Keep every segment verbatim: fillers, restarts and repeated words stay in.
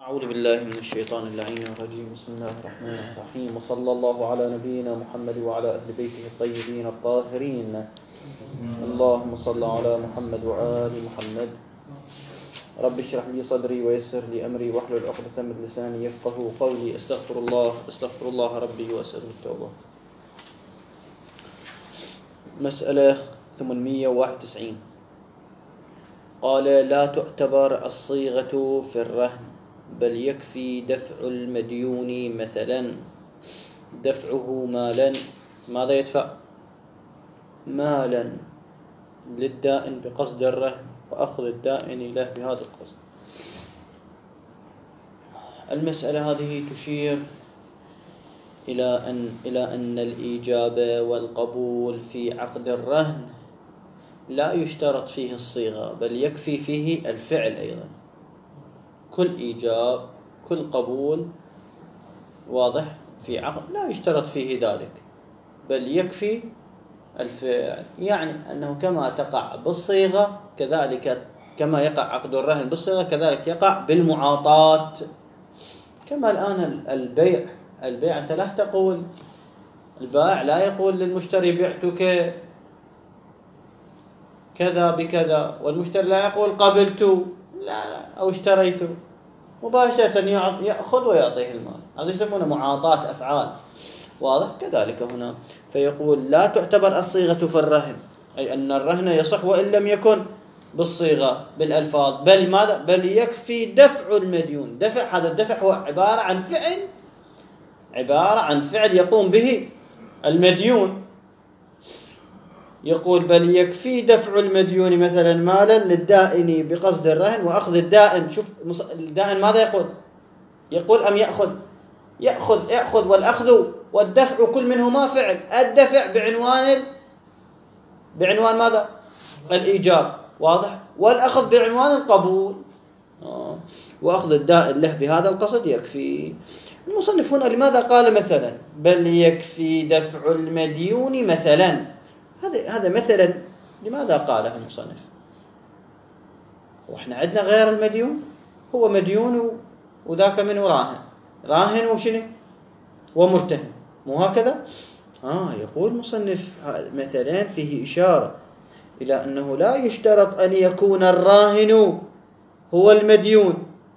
أعوذ بالله من الشيطان اللعين الرجيم. بسم الله الرحمن الرحيم، وصلى الله على نبينا محمد وعلى أهل بيته الطيبين الطاهرين. اللهم صل على محمد وآل محمد. رب اشرح لي صدري ويسر لي أمري واحلل عقدة من لساني يفقهوا قولي. استغفر الله استغفر الله ربي وأسأله التوبة. مسألة ثمانمئة وواحد وتسعين. قال: لا تعتبر الصيغة في الرهن، بل يكفي دفع المديون مثلا دفعه مالا. ماذا يدفع؟ مالا للدائن بقصد الرهن وأخذ الدائن له بهذا القصد. المسألة هذه تشير إلى أن إلى أن الإيجاب والقبول في عقد الرهن لا يشترط فيه الصيغة، بل يكفي فيه الفعل أيضا. كل إيجاب كل قبول واضح في عقد لا يشترط فيه ذلك، بل يكفي الفعل. يعني أنه كما تقع بالصيغة كذلك، كما يقع عقد الرهن بالصيغة كذلك يقع بالمعاطاة. كما الآن البيع البيع أنت لا تقول، البائع لا يقول للمشتري بعتك كذا بكذا، والمشتري لا يقول قبلت لا لا أو اشتريت، مباشرة يأخذ ويعطيه المال. هذا يسمونه معاطاة أفعال، واضح؟ كذلك هنا فيقول: لا تعتبر الصيغة في الرهن، أي أن الرهن يصح وإن لم يكن بالصيغة بالألفاظ، بل ماذا؟ بل يكفي دفع المديون. دفع، هذا الدفع هو عبارة عن فعل عبارة عن فعل يقوم به المديون. يقول: بل يكفي دفع المديون مثلا مالا للدائن بقصد الرهن وأخذ الدائن. شوف الدائن ماذا يقول؟ يقول أم يأخذ؟ يأخذ يأخذ والأخذ والدفع كل منهما فعل. الدفع بعنوان بعنوان ماذا؟ الإيجاب، واضح؟ والأخذ بعنوان القبول. آه. وأخذ الدائن له بهذا القصد يكفي. المصنف هنا لماذا قال مثلا بل يكفي دفع المديون مثلا؟ هذا هذا مثلا لماذا قاله المصنف؟ واحنا عندنا غير المديون، هو مديون وذاك منه راهن، راهن وشنو ومرتهن، مو هكذا؟ آه يقول المصنف مثلا فيه إشارة إلى أنه لا يشترط أن يكون الراهن هو المديون.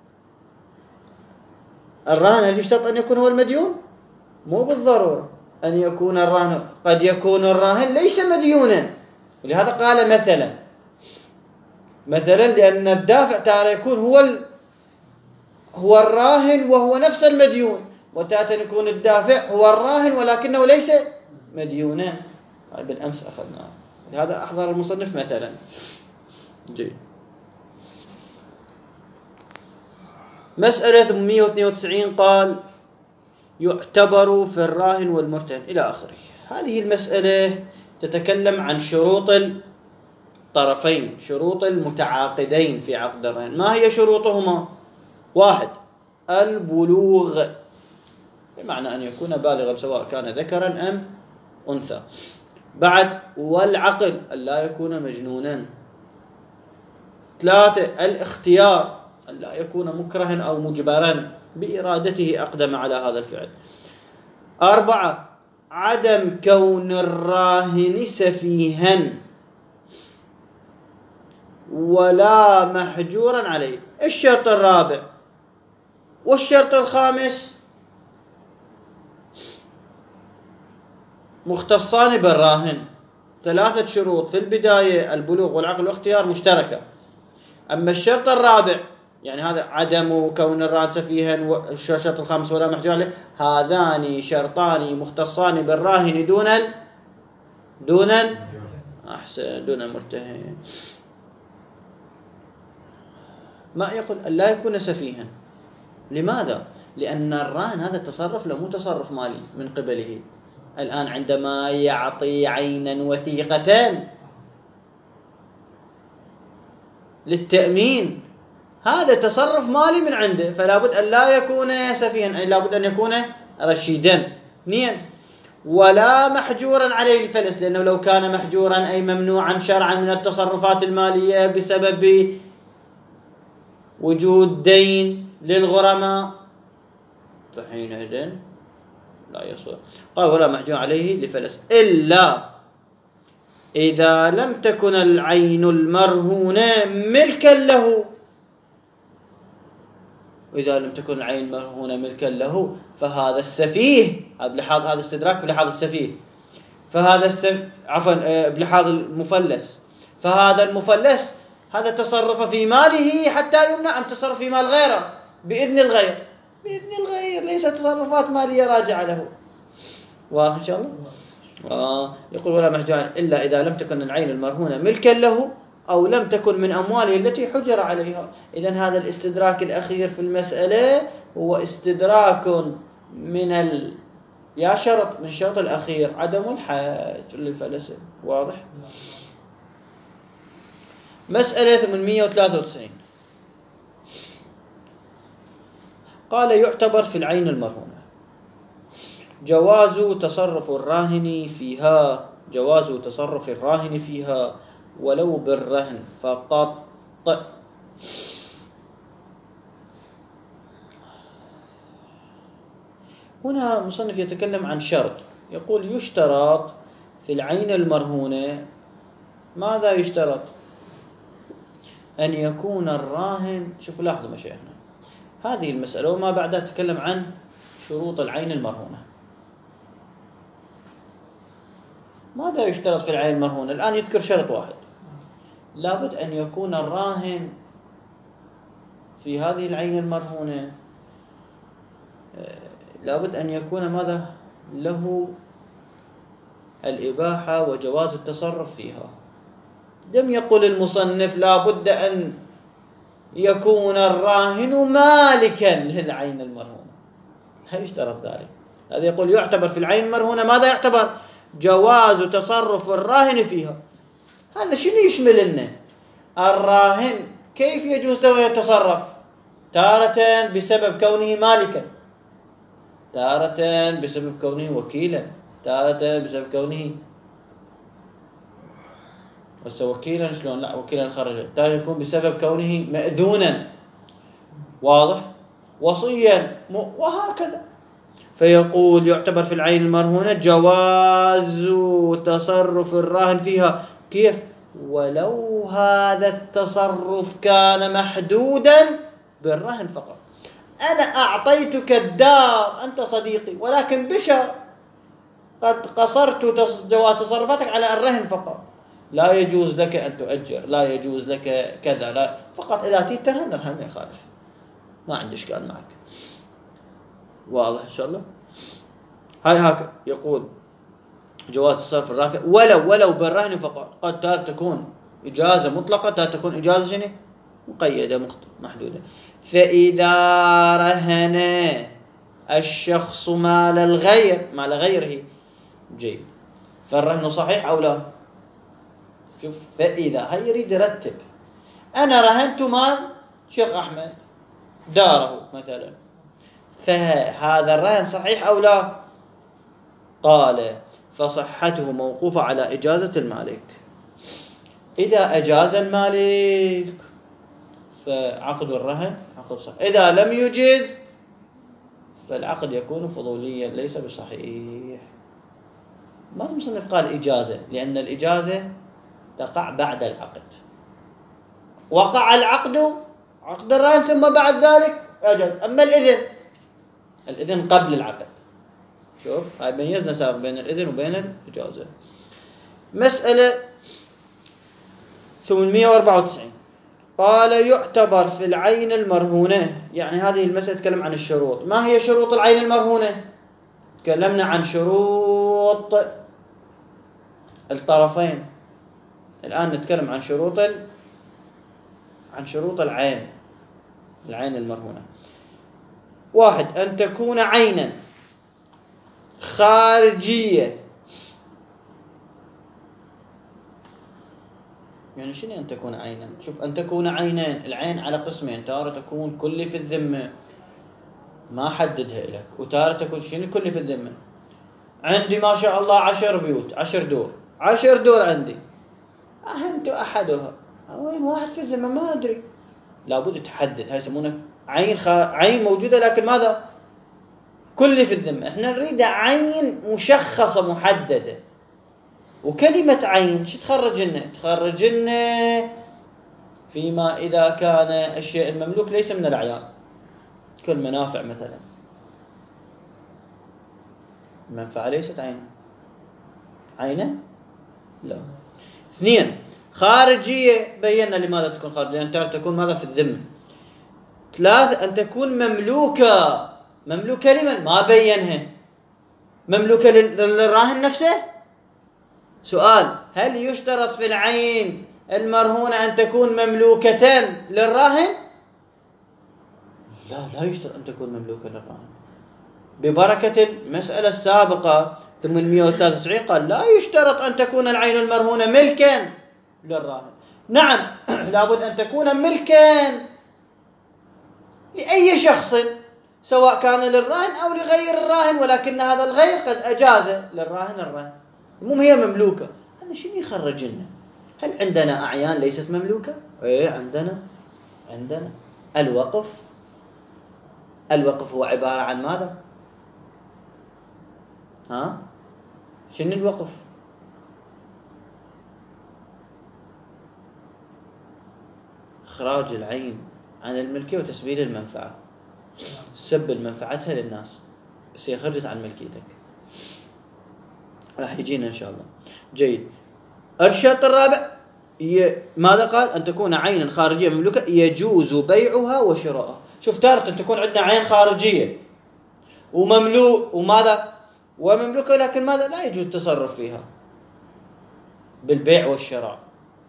الراهن هل يشترط أن يكون هو المديون؟ مو بالضرورة أن يكون الراهن، قد يكون الراهن ليس مديونا، ولهذا قال مثلا مثلا لأن الدافع تارة يكون هو ال... هو الراهن وهو نفس المديون، وتارة يكون الدافع هو الراهن ولكنه ليس مديونا. بالأمس أخذناه، لهذا أحضر المصنف مثلا. جيد. مسألة ثمانمئة واثنين وتسعين. قال: يعتبر في الراهن والمرتهن إلى آخره. هذه المسألة تتكلم عن شروط الطرفين، شروط المتعاقدين في عقد الرهن. ما هي شروطهما؟ واحد: البلوغ، بمعنى أن يكون بالغا سواء كان ذكرا أم أنثى. بعد: والعقل، ألا يكون مجنونا. ثلاثة: الاختيار، ألا يكون مكرها أو مجبرا بإرادته أقدم على هذا الفعل. أربعة: عدم كون الراهن سفيها ولا محجورا عليه. الشرط الرابع والشرط الخامس مختصان بالراهن. ثلاثة شروط في البداية: البلوغ والعقل والاختيار مشتركة. أما الشرط الرابع يعني هذا عدم كون الراهن سفيها، والشرط الخامس ولا محجور عليه، هذان شرطان مختصان بالراهن دون ال... دون ال... أحسن دون المرتهن. ما يقول لا يكون سفيها. لماذا؟ لأن الراهن هذا تصرف له، مو تصرف مالي من قبله. الآن عندما يعطي عينا وثيقة للتأمين، هذا تصرف مالي من عنده، فلا بد أن لا يكون سفيها، أي لا بد أن يكون رشيدا. اثنين: ولا محجورا عليه الفلس، لأنه لو كان محجورا أي ممنوعا شرعا من التصرفات المالية بسبب وجود دين للغرماء فحينئذ لا يصح. قال ولا محجور عليه لفلس إلا إذا لم تكن العين المرهونة ملكا له. وإذا لم تكن العين المرهونة ملكا له فهذا السفيه، بلحاظ هذا استدراك بلحاظ السفيه، فهذا السف... عفوا بلحاظ المفلس، فهذا المفلس هذا تصرف في ماله حتى يمنع عن تصرف في مال غيره بإذن الغير، بإذن الغير، ليس تصرفات مالية راجعة له. واضح إن شاء الله؟ آه يقول ولا محجور إلا إذا لم تكن العين المرهونة ملكا له أو لم تكن من أمواله التي حجر عليها. إذن هذا الاستدراك الأخير في المسألة هو استدراك من ال... يا شرط من شرط الأخير عدم الحاج للفلس. واضح؟ مسألة ثمانمئة وثلاثة وتسعين قال يعتبر في العين المرهونة جواز تصرف الراهن فيها، جواز تصرف الراهن فيها ولو بالرهن فقط. هنا مصنف يتكلم عن شرط، يقول يشترط في العين المرهونة. ماذا يشترط؟ أن يكون الراهن، شوفوا لاحظوا مشايخنا هذه المسألة وما بعدها تتكلم عن شروط العين المرهونة. ماذا يشترط في العين المرهونة؟ الآن يذكر شرط واحد، لابد أن يكون الراهن في هذه العين المرهونة لابد أن يكون ماذا؟ له الإباحة وجواز التصرف فيها. لم يقل المصنف لابد أن يكون الراهن مالكا للعين المرهونة، لا يشترط ذلك. هذا يقول يعتبر في العين المرهونة ماذا يعتبر؟ جواز تصرف الراهن فيها. هذا شنو يشمل لنا؟ الراهن كيف يجوز له يتصرف؟ تارة بسبب كونه مالكا، تارة بسبب كونه وكيلا، تارة بسبب كونه بس وكيلا شلون؟ لا وكيلا خرج، تارة يكون بسبب كونه مأذونا. واضح؟ وصيا وهكذا. فيقول يعتبر في العين المرهونة جواز تصرف الراهن فيها. كيف؟ ولو هذا التصرف كان محدودا بالرهن فقط. أنا أعطيتك الدار أنت صديقي ولكن بشر قد قصرت جواز تصرفاتك على الرهن فقط، لا يجوز لك أن تؤجر، لا يجوز لك كذا، لا فقط إذا تيت ترهن الرهن ما يخالف، ما عندي إشكال معك. واضح إن شاء الله؟ هاي هكذا يقول جواز تصرف الرافع ولو ولو بالرهن فقط. قد تكون إجازة مطلقة، قد تكون إجازة شنو؟ مقيدة محدودة. فإذا رهن الشخص مال الغير مال غيره جيد، فالرهن صحيح أو لا؟ شوف فإذا هاي يريد يرتب. أنا رهنت مال شيخ أحمد داره مثلا، فهذا الرهن صحيح أو لا؟ قال فصحته موقوفة على إجازة المالك. إذا أجاز المالك فعقد الرهن عقد صحيح، إذا لم يجز فالعقد يكون فضوليا ليس بصحيح. ما المصنف قال إجازة؟ لأن الإجازة تقع بعد العقد. وقع العقد عقد الرهن ثم بعد ذلك أجاز. أما الإذن، الإذن قبل العقد. شوف هاي ميزنا سابق بين الإذن وبين الإجازة. مسألة ثمانمئة وأربعة وتسعين قال يعتبر في العين المرهونة. يعني هذه المسألة تتكلم عن الشروط. ما هي شروط العين المرهونة؟ تكلمنا عن شروط الطرفين، الآن نتكلم عن شروط عن شروط العين العين المرهونة. واحد أن تكون عينا خارجية. يعني شنو أن تكون عينا؟ شوف أن تكون عينين، العين على قسمين، تارة تكون كلي في الذمة ما حددها لك، وتارة تكون شنو كلي في الذمة. عندي ما شاء الله عشر بيوت، عشر دور، عشر دور عندي، أهنت أحدها، وين واحد في الذمة ما أدري، لابد تحدد. هاي يسمونه عين خ... عين موجودة لكن ماذا؟ كل في الذمة. احنا نريد عين مشخصة محددة. وكلمة عين شو تخرج لنا؟ تخرج لنا فيما إذا كان الشيء المملوك ليس من الأعيان، كالمنافع مثلا. المنفعة ليست عين عينة؟ لا. اثنين، خارجية، بينا لماذا تكون خارجية، لأن تكون ماذا؟ في الذمة. ثلاثة، أن تكون مملوكة. مملوكة لمن؟ ما بينها. مملوكة للراهن نفسه؟ سؤال، هل يشترط في العين المرهونة أن تكون مملوكة للراهن؟ لا، لا يشترط أن تكون مملوكة للراهن. ببركة المسألة السابقة ثمانمئة وثلاثة وتسعين قال لا يشترط أن تكون العين المرهونة ملكا للراهن. نعم، لابد أن تكون ملكا لأي شخص سواء كان للراهن أو لغير الراهن، ولكن هذا الغير قد أجاز للراهن الرهن. المهم هي مملوكة. هذا شنو يخرج لنا؟ هل عندنا أعيان ليست مملوكة؟ إيه عندنا. عندنا الوقف. الوقف هو عبارة عن ماذا؟ ها؟ شنو الوقف؟ إخراج العين عن الملكية وتسبيل المنفعة. سبل منفعتها للناس بس هي خرجت عن ملكيتك. راح يجينا إن شاء الله. جيد. الشرط الرابع ماذا قال؟ أن تكون عينا خارجية مملوكة يجوز بيعها وشراءها. شوف، تارة أن تكون عندنا عين خارجية ومملوك وماذا؟ ومملوكة، لكن ماذا؟ لا يجوز التصرف فيها بالبيع والشراء.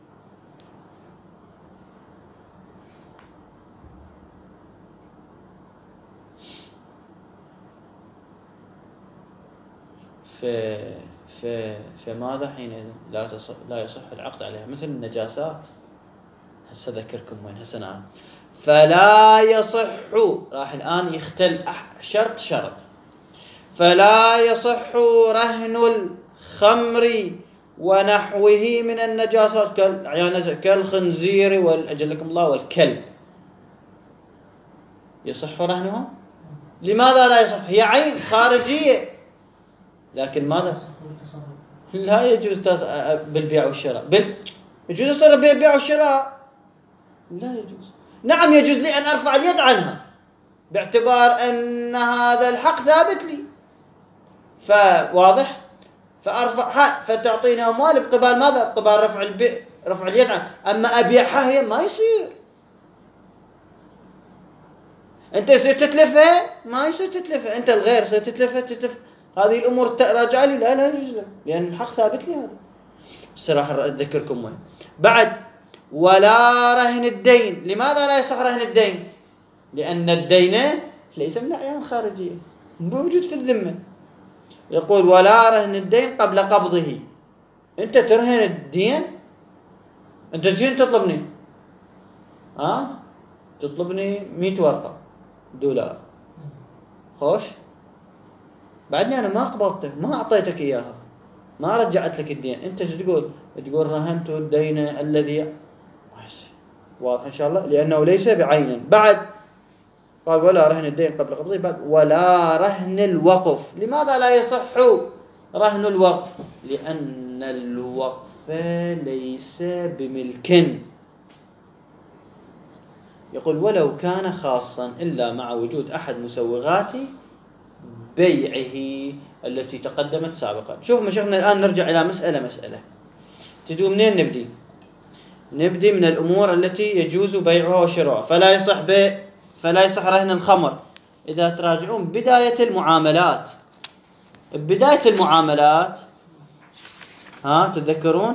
في في في ماذا حينئذ لا تصح لا يصح العقد عليها؟ مثل النجاسات. هسه ذكركم وين هسه نعم. فلا يصح، راح الآن يختل شرط شرط. فلا يصح رهن الخمر ونحوه من النجاسات كالخنزير والأجلكم الله والكلب. يصح رهنها؟ لماذا لا يصح؟ هي عين خارجية، لكن ماذا؟ لا يجوز بالبيع والشراء. بال... يجوز الصرف بالبيع والشراء؟ لا يجوز. نعم يجوز لي أن أرفع اليد عنها باعتبار أن هذا الحق ثابت لي، فواضح، فأرفعها فتعطيني أموال بقبال ماذا؟ بقبال رفع البيع، رفع اليد عنها. أما أبيعها هي ما يصير. أنت يصير تتلفها؟ ما يصير تتلفها. أنت الغير يصير تتلفها تتلف. هذه الأمور راجعة لي؟ لا لا يجوز له، لأن الحق ثابت لي هذا. الصراحة أذكركم وين بعد. ولا رهن الدين. لماذا لا يصح رهن الدين؟ لأن الدين ليس من أعيان خارجية، موجود في الذمة. يقول ولا رهن الدين قبل قبضه. أنت ترهن الدين، أنت شين تطلبني؟ ها؟ أه؟ تطلبني مئة ورقة دولار، خوش بعدني أنا ما قبضته، ما أعطيتك إياها، ما رجعت لك الدين. أنت شو تقول؟ تقول رهنت الدين الذي ما يصير. واضح إن شاء الله، لأنه ليس بعين. بعد قال ولا رهن الدين قبل قبضه. بعد ولا رهن الوقف. لماذا لا يصح رهن الوقف؟ لأن الوقف ليس بملك. يقول ولو كان خاصا إلا مع وجود أحد مسوغات بيعه التي تقدمت سابقا. شوف مشايخنا الآن نرجع إلى مسألة مسألة. تدو منين نبدي؟ نبدي من الأمور التي يجوز بيعها وشراءها. فلا يصح بيع، فلا يصح رهن الخمر. إذا تراجعون بداية المعاملات، بداية المعاملات ها تتذكرون؟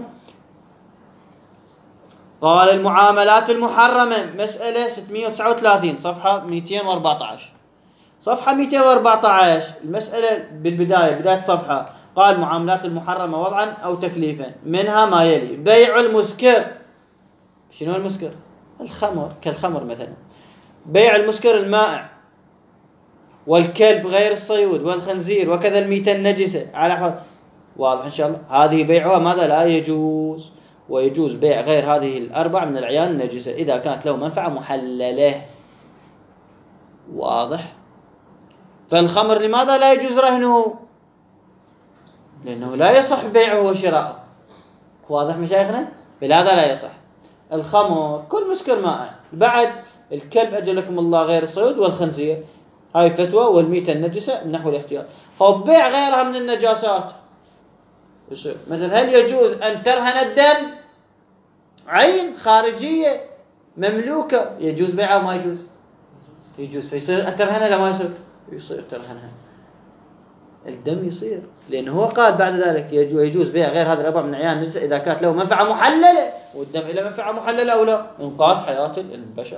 قال المعاملات المحرمة، مسألة ستمئة وتسعة وثلاثين صفحة مئتين وأربعة عشر. صفحة مئتين وأربعة عشر المسألة بالبداية، بداية الصفحة قال معاملات المحرمة وضعا أو تكليفا، منها ما يلي: بيع المسكر. شنو المسكر؟ الخمر، كالخمر مثلا. بيع المسكر المائع، والكلب غير الصيود، والخنزير، وكذا الميتة النجسة على حد. واضح إن شاء الله. هذه بيعها ماذا؟ لا يجوز. ويجوز بيع غير هذه الأربع من الأعيان النجسة إذا كانت له منفعة محللة. واضح؟ فالخمر لماذا لا يجوز رهنه؟ لأنه لا يصح بيعه وشراءه. واضح مشايخنا؟ بهذا لا يصح. الخمر كل مسكر مائع. بعد الكلب أجلكم الله غير الصيد والخنزير، هاي فتوى، والميتة النجسة من نحو الاحتياط. هو بيع غيرها من النجاسات يصير. مثلا هل يجوز أن ترهن الدم؟ عين خارجية مملوكة، يجوز بيعها وما يجوز؟ يجوز. فيصير ترهنها لا ما يصير؟ يصير ترهنها. الدم يصير، لأنه هو قال بعد ذلك يجوز بيع غير هذا الأربع من عيان النجسة إذا كانت له منفعة محللة، والدم إلى منفعة محللة أو لا، إنقاذ حياة البشر.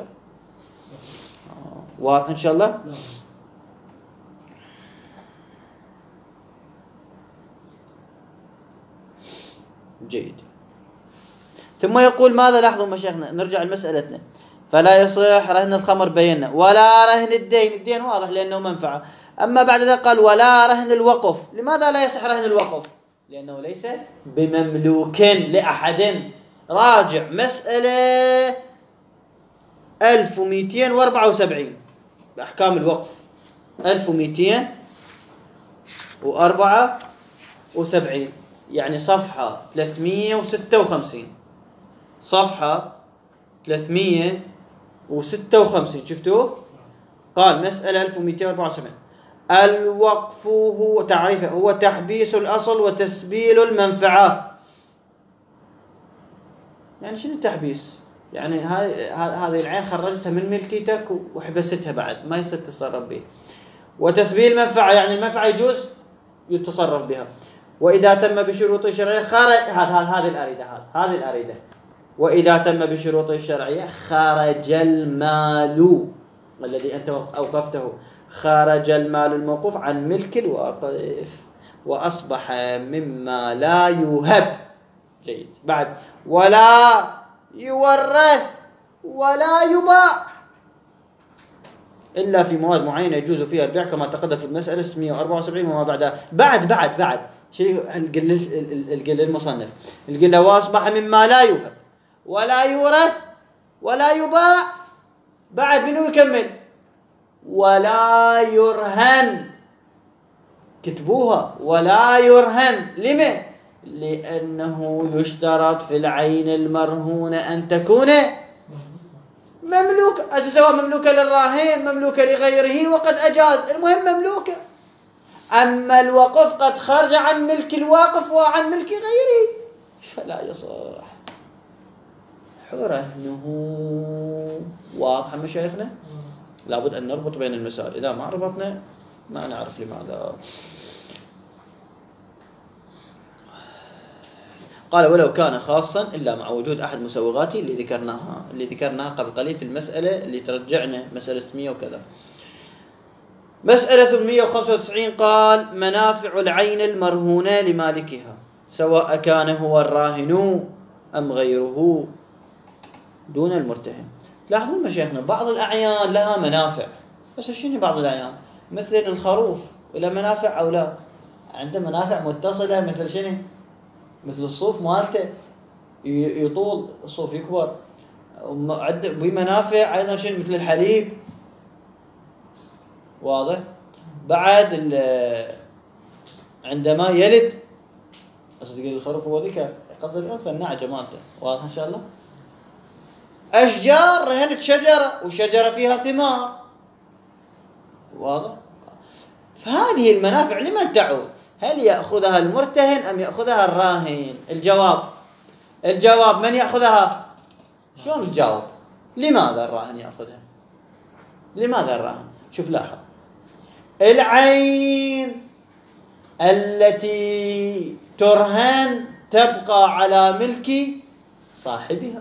واضح إن شاء الله؟ جيد. ثم يقول ماذا؟ لاحظوا مشايخنا، نرجع لمسألتنا. فلا يصح رهن الخمر بينا، ولا رهن الدين. الدين واضح لأنه منفعة. أما بعد ذلك قال ولا رهن الوقف. لماذا لا يصح رهن الوقف؟ لأنه ليس بمملوك لأحد. راجع مسألة ألف ومئتين وأربعة وسبعين بأحكام الوقف، ألف ومئتين وأربعة وسبعين، يعني صفحة ثلاثمئة وستة وخمسين. صفحة ثلاثمئة وستة وخمسين شفتوه؟ قال مسألة ألف ومئتين وأربعة وسبعين: الوقف هو تعريفه هو تحبيس الأصل وتسبيل المنفعة. يعني شنو التحبيس؟ يعني هاي هذه العين خرجتها من ملكيتك وحبستها، بعد ما يصير تتصرف بها. وتسبيل المنفعة يعني المنفعة يجوز يتصرف بها. وإذا تم بشروط الشرعية خرج هذه الأريدة هذه الأريدة وإذا تم بشروط الشرعية خرج المال الذي أنت أوقفته، خرج المال الموقوف عن ملك الواقف وأصبح مما لا يوهب. جيد. بعد ولا يورث ولا يباع إلا في مواد معينة يجوز فيها البيع كما تقدم في المسألة ستمئة وأربعة وسبعين وما بعدها. بعد بعد بعد شيء القل المصنف القل وأصبح مما لا يوهب ولا يورث ولا يباع. بعد منه يكمل ولا يرهن. كتبوها ولا يرهن. لمن؟ لأنه يشترط في العين المرهونة أن تكون مملوكة، سواء مملوكة للراهن مملوكة لغيره وقد أجاز، المهم مملوكة. أما الوقف قد خرج عن ملك الواقف وعن ملك غيره فلا يصح رهنه. واضح مشايخنا؟ لابد أن نربط بين المسائل، إذا ما ربطنا ما نعرف لماذا. قال ولو كان خاصا إلا مع وجود أحد مسوغاته اللي ذكرناها اللي ذكرناها قبل قليل في المسألة اللي ترجعنا مسألة ستمئة وكذا. مسألة ثمانمئة وخمسة وتسعين قال منافع العين المرهونة لمالكها سواء كان هو الراهن أم غيره دون المرتهن. تلاحظون مشايخنا بعض الأعيان لها منافع، بس شنو بعض الأعيان؟ مثل الخروف إلى منافع أو لا؟ عنده منافع متصلة، مثل شنو؟ مثل الصوف مالته يطول، الصوف يكبر. عنده بمنافع أيضا شنو؟ مثل الحليب. واضح؟ بعد عندما يلد أصدق الخروف هو ذكر قصد الأنثى النعجة مالته. واضح إن شاء الله؟ أشجار رهنت شجرة وشجرة فيها ثمار. واضح؟ فهذه المنافع لمن تعود؟ هل يأخذها المرتهن أم يأخذها الراهن؟ الجواب الجواب من يأخذها؟ شلون الجواب؟ لماذا الراهن يأخذها؟ لماذا الراهن؟ شوف لاحظ، العين التي ترهن تبقى على ملك صاحبها،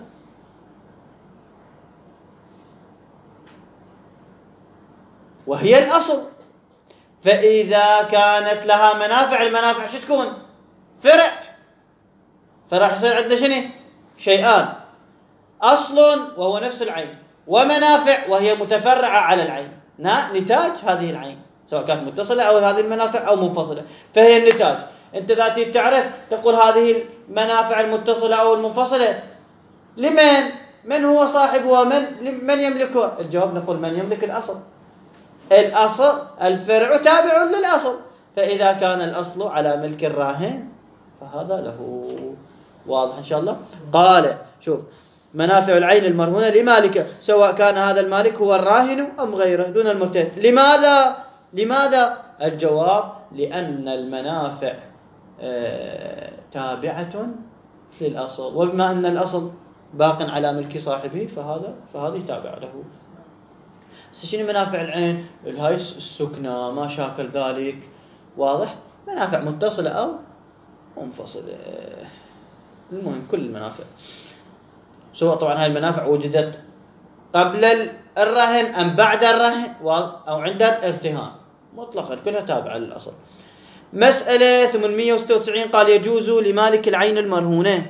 وهي الأصل. فإذا كانت لها منافع، المنافع شو تكون؟ فرع. فراح يصير عندنا شنو؟ شيئان: أصل وهو نفس العين، ومنافع وهي متفرعة على العين، نتاج هذه العين سواء كانت متصلة أو هذه المنافع أو منفصلة، فهي النتاج. أنت ذاتي تعرف تقول هذه المنافع المتصلة أو المنفصلة لمن؟ من هو صاحبها؟ من من يملكها؟ الجواب نقول من يملك الأصل. الأصل الفرع تابع للأصل، فإذا كان الأصل على ملك الراهن فهذا له. واضح إن شاء الله؟ قال شوف منافع العين المرهونة لمالك سواء كان هذا المالك هو الراهن أم غيره دون المرتهن. لماذا؟ لماذا؟ الجواب لأن المنافع آه تابعة للأصل، وبما أن الأصل باق على ملك صاحبه فهذا فهذه تابعة له. شنو منافع العين؟ هاي السكنة ما شاكل ذلك. واضح؟ منافع متصلة أو منفصلة، المهم كل المنافع، سواء طبعا هاي المنافع وجدت قبل الرهن أم بعد الرهن أو عند الارتهان، مطلقا كلها تابعة للأصل. مسألة ثمانمئة وستة وتسعين قال يجوز لمالك العين المرهونة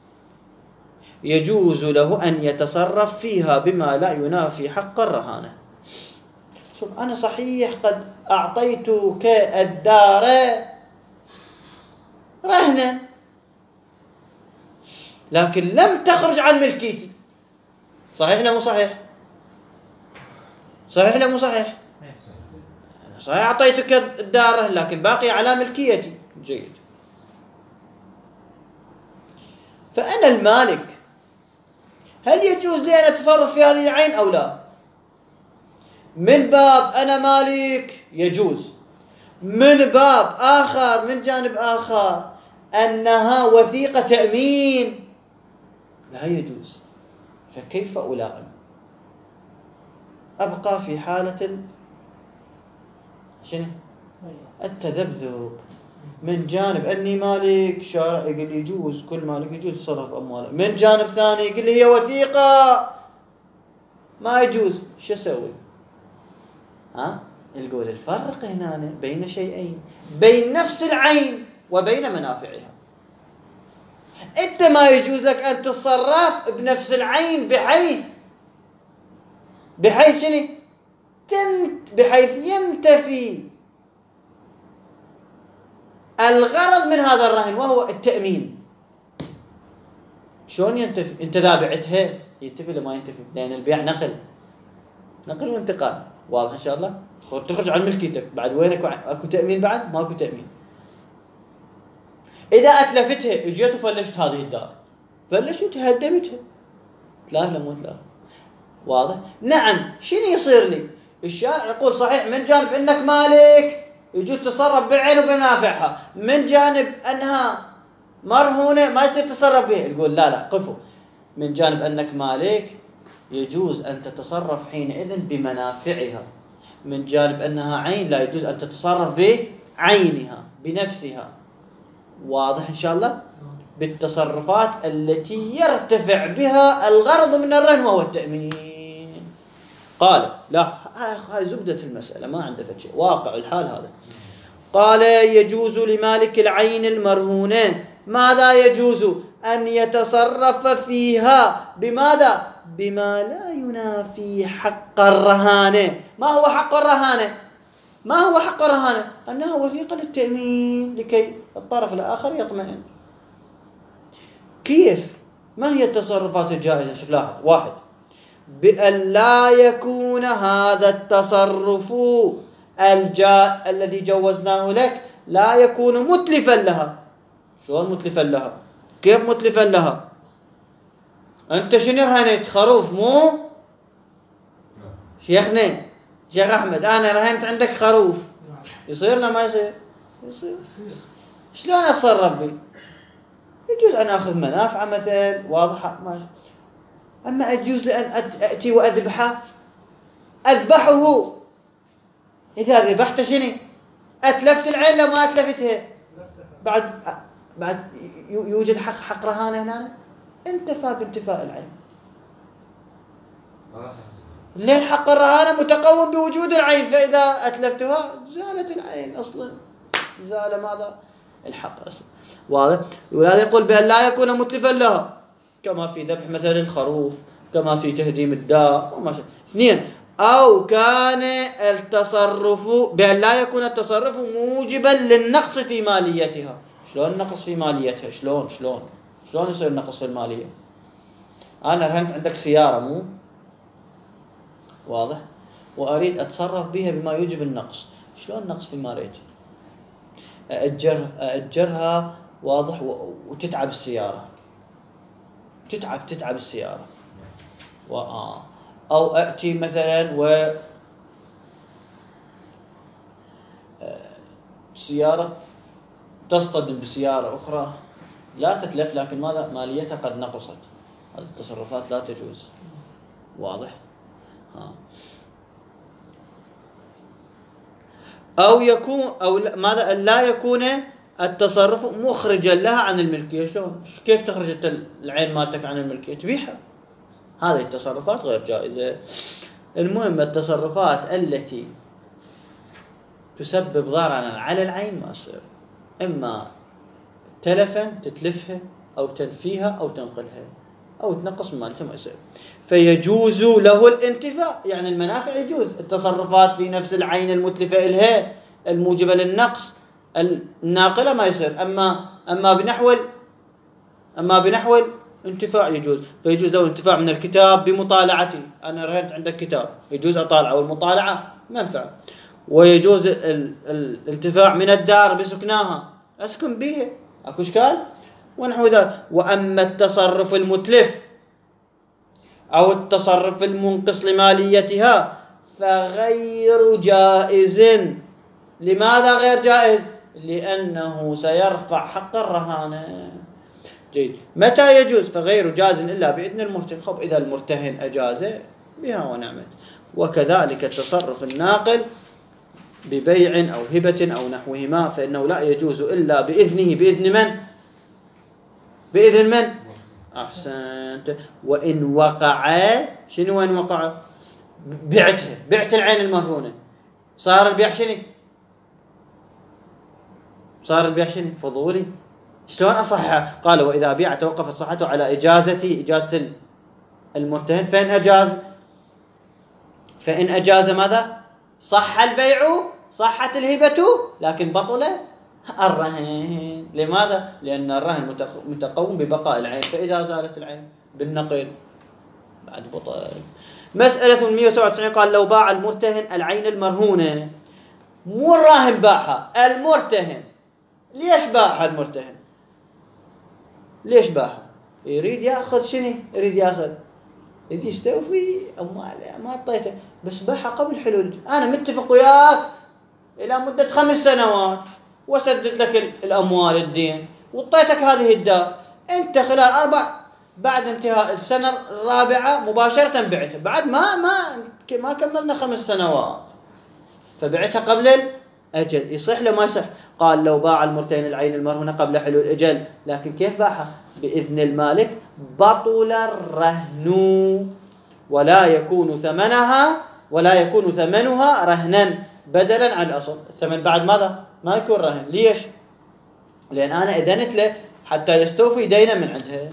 يجوز له أن يتصرف فيها بما لا ينافي حق الرهانة. شوف أنا صحيح قد أعطيتك الدار رهنا لكن لم تخرج عن ملكيتي، صحيح لا مو صحيح؟ صحيح لا مو صحيح؟ صحيح أعطيتك الدار رهن لكن باقي على ملكيتي. جيد. فأنا المالك، هل يجوز لي أن أتصرف في هذه العين أو لا؟ من باب أنا مالك يجوز، من باب آخر من جانب آخر أنها وثيقة تأمين لا يجوز. فكيف ألائم؟ أبقى في حالة شنو؟ التذبذب. من جانب أني مالك شارع يقول يجوز، كل مالك يجوز تصرف أمواله، من جانب ثاني يقول لي هي وثيقة ما يجوز. شو أسوي؟ ها؟ نقول الفرق هنا بين شيئين، بين نفس العين وبين منافعها. أنت ما يجوز لك أن تتصرف بنفس العين بحيث بحيث شنو؟ بحيث ينتفي الغرض من هذا الرهن وهو التأمين. شلون ينتفي؟ أنت ذا بعتها ينتفي لما ينتفي؟ لأن البيع نقل نقل وانتقال. واضح إن شاء الله؟ تخرج عن ملكيتك بعد وينك أكو تأمين؟ بعد ما أكو تأمين. إذا أتلفتها اجيت وفلشت هذه الدار، فلشتها هدمتها، تلاف لمو تلاف. واضح؟ نعم. شنو يصير لي؟ الشارع يقول صحيح من جانب انك مالك يجوز تصرف بالعين وبمنافعها، من جانب انها مرهونة ما يصير تتصرف بها. يقول لا لا قفوا، من جانب انك مالك يجوز ان تتصرف حينئذ بمنافعها، من جانب انها عين لا يجوز ان تتصرف بعينها بنفسها. واضح ان شاء الله؟ بالتصرفات التي يرتفع بها الغرض من الرهن وهو التأمين. قال لا، هاي زبدة المسألة ما عنده شيء، واقع الحال هذا. قال يجوز لمالك العين المرهونة ماذا يجوز؟ أن يتصرف فيها بماذا؟ بما لا ينافي حق الرهانة. ما هو حق الرهانة؟ ما هو حق الرهانة؟ أنها وثيقة للتأمين لكي الطرف الآخر يطمئن. كيف؟ ما هي التصرفات الجائزة؟ شوف لاحظ، واحد، بأن لا يكون هذا التصرف الجا الذي جوزناه لك لا يكون متلفا لها. شلون متلفا لها؟ كيف متلفا لها؟ أنت شنو رهنت؟ خروف مو؟ شيخنا شيخ أحمد أنا رهنت عندك خروف، يصير لا ما يصير؟ يصير. شلون أتصرف به؟ يجوز أن أخذ منافعة مثلا واضحة ماشي. أما يجوز لأن أتي وأذبحه، أذبحه، إذا ذبحت شنو؟ أتلفت العين لو ما أتلفتها بعد بعد يوجد حق حق رهانة هنا، انتفى بانتفاء العين. لين حق الرهانة متقوم بوجود العين، فإذا أتلفتها زالت العين أصلا، زال ماذا؟ الحق أصلا. واضح؟ ولهذا يقول بأن لا يكون متلفا لها، كما في ذبح مثل الخروف، كما في تهديم الدار وما شابه. اثنين، أو كان التصرف بأن لا يكون التصرف موجبا للنقص في ماليتها. شلون نقص في ماليتها؟ شلون شلون شلون يصير نقص في المالية؟ أنا رهنت عندك سيارة مو؟ واضح؟ وأريد أتصرف بها بما يوجب النقص. شلون نقص في ماليتي؟ أأجر أأجرها واضح وتتعب السيارة، تتعب تتعب السيارة وآه أو أأتي مثلا و سيارة تصطدم بسيارة أخرى لا تتلف لكن ماذا ماليتها قد نقصت. هذه التصرفات لا تجوز. واضح؟ ها. أو يكون أو ماذا لا يكون التصرف مخرجا لها عن الملكية. شلون؟ كيف تخرج العين مالتك عن الملكية؟ تبيعها. هذه التصرفات غير جائزة. المهم التصرفات التي تسبب ضررا على العين ما تصير، إما تلفا تتلفها أو تنفيها أو تنقلها أو تنقص مالتها ما يصير. فيجوز له الانتفاع، يعني المنافع يجوز. التصرفات في نفس العين المتلفة إلها الموجبة للنقص الناقلة ما يصير. أما أما بنحو أما بنحو انتفاع يجوز. فيجوز له الانتفاع من الكتاب بمطالعته. أنا رهنت عندك كتاب يجوز أطالعه، والمطالعة منفعة. ويجوز الانتفاع من الدار بسكناها، أسكن بها، أكو إشكال ونحو ذلك. وأما التصرف المتلف أو التصرف المنقص لماليتها فغير جائز. لماذا غير جائز؟ لأنه سيرفع حق الرهانة. جيد. متى يجوز؟ فغير جائز إلا بإذن المرتهن. خب إذا المرتهن أجاز بها ونعمت. وكذلك التصرف الناقل ببيع أو هبة أو نحوهما فإنه لا يجوز إلا بإذنه. بإذن من؟ بإذن من؟ أحسنت. وإن وقع، شنو وإن وقع؟ بعتها، بعت العين المرهونة، صار البيع شنو؟ صار البيع شنو؟ فضولي. شلون أصحها؟ قال وإذا بيع توقفت صحته على إجازة إجازة المرتهن. فإن أجاز فإن أجاز ماذا؟ صح البيع، صحت الهبة، لكن بطل الرهن. لماذا؟ لأن الرهن متقوم ببقاء العين، فإذا زالت العين بالنقل بعد بطل. مسألة ثمانمئة وسبعة وتسعين قال لو باع المرتهن العين المرهونة، مو الراهن باعها، المرتهن. ليش باعها المرتهن؟ ليش باعها؟ يريد يأخذ شنو؟ يريد يأخذ يريد يستوفي أمواله، ما أعطيته، بس باعها قبل حلول. أنا متفق وياك إلى مدة خمس سنوات وسدد لك الأموال الدين وطيتك هذه الدار. أنت خلال أربع بعد انتهاء السنة الرابعة مباشرة بعتها، بعد ما ما ما كملنا خمس سنوات، فبعتها قبل الأجل. يصح لو ما يصح؟ قال لو باع المرتهن العين المرهونة قبل حلول الأجل، لكن كيف باعها؟ بإذن المالك، بطل الرهن ولا يكون ثمنها ولا يكون ثمنها رهنا بدلا عن الأصل. الثمن بعد ماذا؟ ما يكون رهن. ليش؟ لأن أنا أذنت له حتى يستوفي دينا من عندها،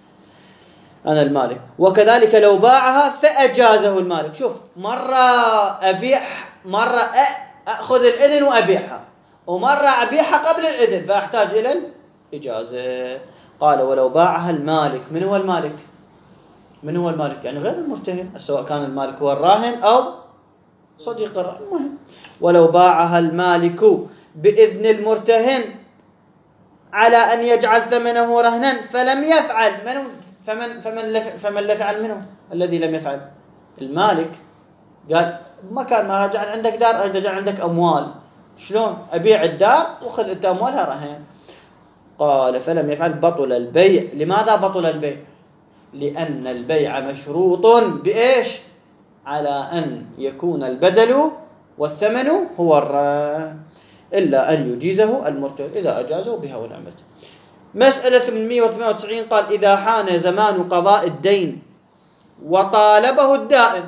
أنا المالك. وكذلك لو باعها فأجازه المالك. شوف، مرة أبيع، مرة أخذ الإذن وأبيعها، ومرة أبيعها قبل الإذن فأحتاج إلى الإجازة. قال ولو باعها المالك. من هو المالك؟ من هو المالك؟ يعني غير المرتهن، سواء كان المالك هو الراهن أو صديق الراهن. المهم ولو باعها المالك بإذن المرتهن على أن يجعل ثمنه رهنا فلم يفعل. من فمن فمن فمن لا فعل منه؟ الذي لم يفعل المالك. قال مكان ما جعل عندك دار أريد أجعل عندك أموال، شلون أبيع الدار وخذ أنت أموالها رهن؟ قال فلم يفعل بطل البيع. لماذا بطل البيع؟ لأن البيع مشروط بإيش؟ على أن يكون البدل والثمن هو الرهن، إلا أن يجيزه المرتهن. إذا أجازه بها ونعمت. مسألة ثمانمئة وثمانية وتسعين قال إذا حان زمان قضاء الدين وطالبه الدائن.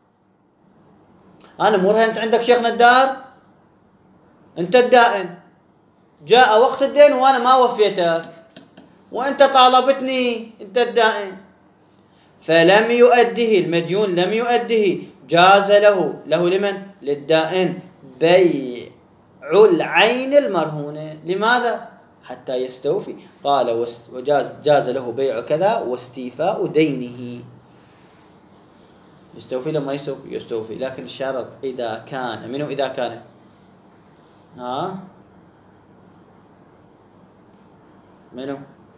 أنا مرهن، أنت عندك شيخنا الدار، أنت الدائن، جاء وقت الدين وأنا ما وفيتك وأنت طالبتني، أنت الدائن، فلم يؤده المديون، لم يؤده، جاز له له لمن؟ للدائن بيع العين المرهونة. لماذا؟ حتى يستوفي. قال وجاز جاز له بيع كذا واستيفاء دينه. يستوفي لما يستوفي يستوفي، لكن الشرط إذا كان، منو إذا كان؟ ها منو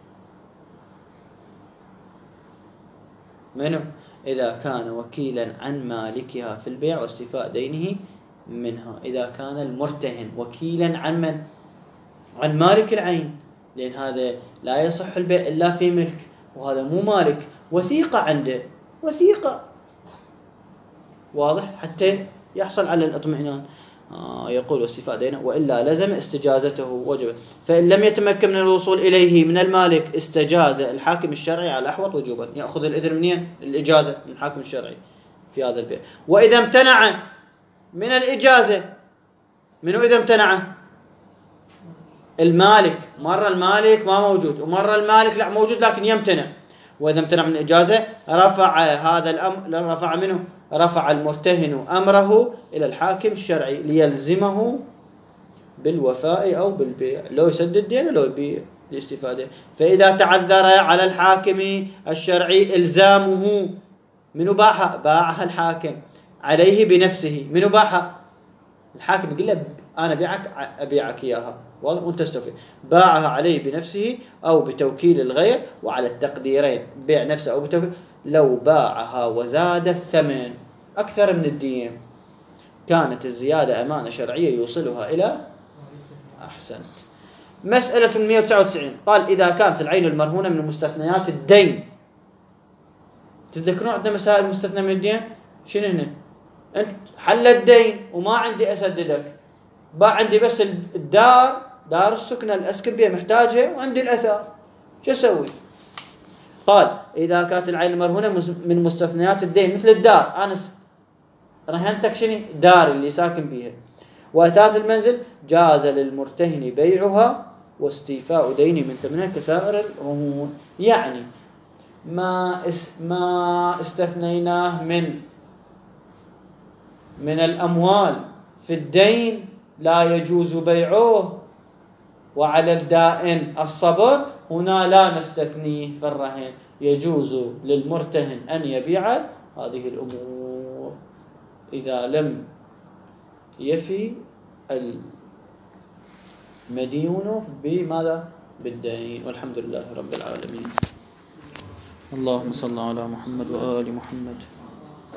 منو إذا كان وكيلا عن مالكها في البيع واستيفاء دينه منها. إذا كان المرتهن وكيلا عن من؟ عن مالك العين، لأن هذا لا يصح البيع إلا في ملك، وهذا مو مالك، وثيقة عنده، وثيقة واضح حتى يحصل على الاطمئنان. آه يقول واستيفاء دينه، وإلا لزم استجازته وجبا. فإن لم يتمكن من الوصول إليه من المالك استجاز الحاكم الشرعي على الأحوط وجوبا. يأخذ الإذن منين؟ الإجازة من الحاكم الشرعي في هذا البيع. وإذا امتنع من الإجازة، منو إذا امتنع؟ المالك. مرة المالك ما موجود، ومرة المالك لا موجود لكن يمتنع. وإذا امتنع من الإجازة رفع هذا الأمر، رفع منه رفع المرتهن أمره إلى الحاكم الشرعي ليلزمه بالوفاء أو بالبيع، لو يسدد دينه لو يبيع الاستفادة. فإذا تعذر على الحاكم الشرعي إلزامه، منو باعها؟ باعها الحاكم عليه بنفسه. منو باعها؟ الحاكم يقول له أنا بيعك أبيعك إياها وأنت استوفي. باعها عليه بنفسه أو بتوكيل الغير، وعلى التقديرين بيع نفسه أو بتوكيل. لو باعها وزاد الثمن أكثر من الدين كانت الزيادة أمانة شرعية يوصلها إلى أحسنت. مسألة ثمانمئة وتسعة وتسعين قال إذا كانت العين المرهونة من مستثنيات الدين. تذكرون عندنا مسائل مستثنى من الدين؟ شنو هنا؟ أنت حل الدين وما عندي أسددك، باع عندي بس الدار، دار السكنة الأسكن بها محتاجها، وعندي الأثاث، شو أسوي؟ قال إذا كانت العين المرهونة من مستثنيات الدين مثل الدار، أنا رهنتك شنو؟ دار اللي ساكن بيها، وأثاث المنزل، جاز للمرتهن بيعها واستيفاء دينه من ثمنها كسائر الرهون. يعني ما اس ما استثنيناه من من الأموال في الدين لا يجوز بيعه، وعلى الدائن الصبر، هنا لا نستثنيه في الرهن، يجوز للمرتهن أن يبيع هذه الأمور إذا لم يفي المديون بماذا؟ بالدين. والحمد لله رب العالمين. اللهم صل على محمد وآل محمد.